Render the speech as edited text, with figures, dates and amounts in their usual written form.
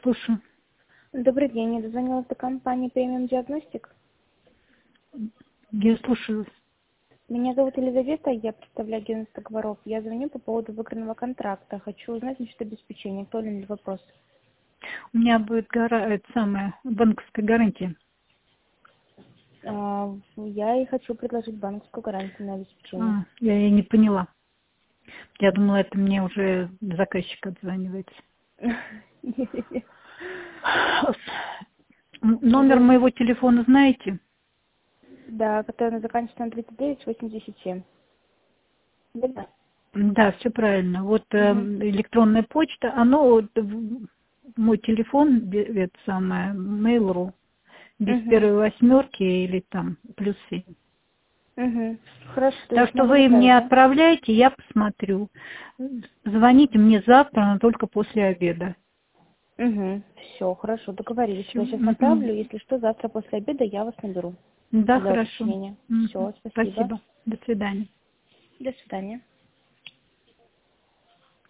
слушаю. Добрый день, я дозвонилась до компании Premium Diagnostic. Я слушаю вас. Меня зовут Елизавета, я представляю агентство договоров. Я звоню по поводу выигранного контракта. Хочу узнать насчет обеспечения. Актуален ли вопрос? У меня будет банковская гарантия. Я и хочу предложить банковскую гарантию на обеспечение. Я не поняла. Я думала, это мне уже заказчик отзванивается. Номер моего телефона знаете? Да, который заканчивается на 3987. Да. Да, все правильно. Вот электронная почта, мой телефон, это самое, Mail.ru, без первой восьмерки или там +7. Хорошо. Так что вы мне отправляете, я посмотрю. Звоните мне завтра, но только после обеда. Все, хорошо, договорились. Всё. Я сейчас направлю, если что, завтра после обеда я вас наберу. Да, Для хорошо. уточнения. Все, спасибо. Спасибо. До свидания. До свидания.